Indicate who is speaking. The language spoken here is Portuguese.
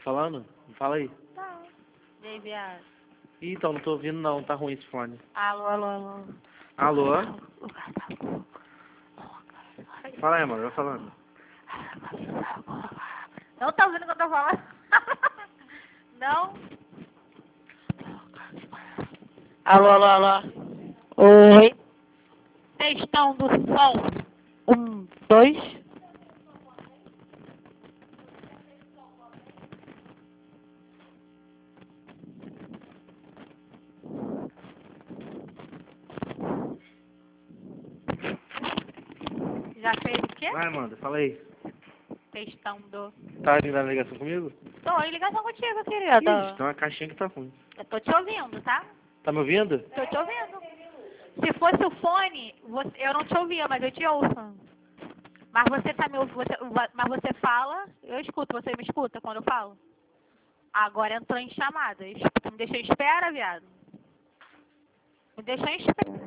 Speaker 1: falando? Fala aí.
Speaker 2: Tá. E aí, viado?
Speaker 1: Ih, então, não tô ouvindo não, tá ruim esse fone.
Speaker 2: Alô, alô, alô.
Speaker 1: Alô?
Speaker 2: O cara tá com...
Speaker 1: Fala aí, mano, vai falando.
Speaker 2: Não tá ouvindo o que eu tô falando? Não? Alô, alô, alô. Oi. Testão do som. 1, 2. Já fez o quê?
Speaker 1: Vai, Amanda, fala aí.
Speaker 2: Testão do...
Speaker 1: Tá vindo a ligação comigo?
Speaker 2: Tô em ligação contigo,
Speaker 1: Ih,
Speaker 2: querida.
Speaker 1: tem uma caixinha que tá ruim.
Speaker 2: Eu tô te ouvindo, tá?
Speaker 1: Tá me ouvindo?
Speaker 2: Tô te ouvindo. Se fosse o fone, eu não te ouvia, mas eu te ouço. Mas você tá me ouvindo, mas você fala, eu escuto, você me escuta quando eu falo? Agora entrou em chamada. Tu me deixou em espera, viado. Me deixou em espera.